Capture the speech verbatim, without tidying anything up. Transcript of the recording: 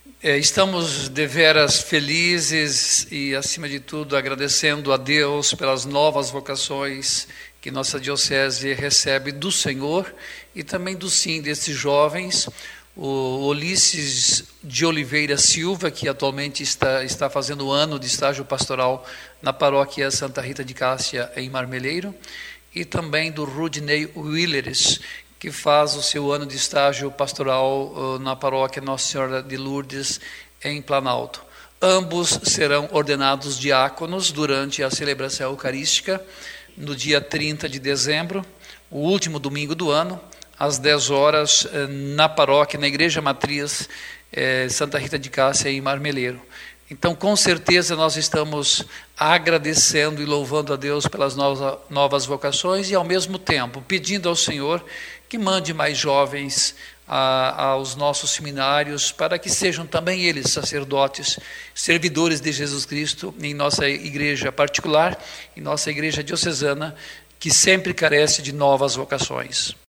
É, estamos deveras felizes e, acima de tudo, agradecendo a Deus pelas novas vocações que nossa diocese recebe do Senhor e também do sim desses jovens. O Ulisses de Oliveira Silva, que atualmente está, está fazendo o ano de estágio pastoral na paróquia Santa Rita de Cássia, em Marmeleiro, e também do Rudney Willeres, que faz o seu ano de estágio pastoral uh, na paróquia Nossa Senhora de Lourdes, em Planalto. Ambos serão ordenados diáconos durante a celebração eucarística, no dia trinta de dezembro, o último domingo do ano, às dez horas, na paróquia, na Igreja Matriz eh, Santa Rita de Cássia, em Marmeleiro. Então, com certeza, nós estamos agradecendo e louvando a Deus pelas novas, novas vocações e, ao mesmo tempo, pedindo ao Senhor que mande mais jovens a, aos nossos seminários, para que sejam também eles sacerdotes, servidores de Jesus Cristo, em nossa igreja particular, em nossa igreja diocesana, que sempre carece de novas vocações.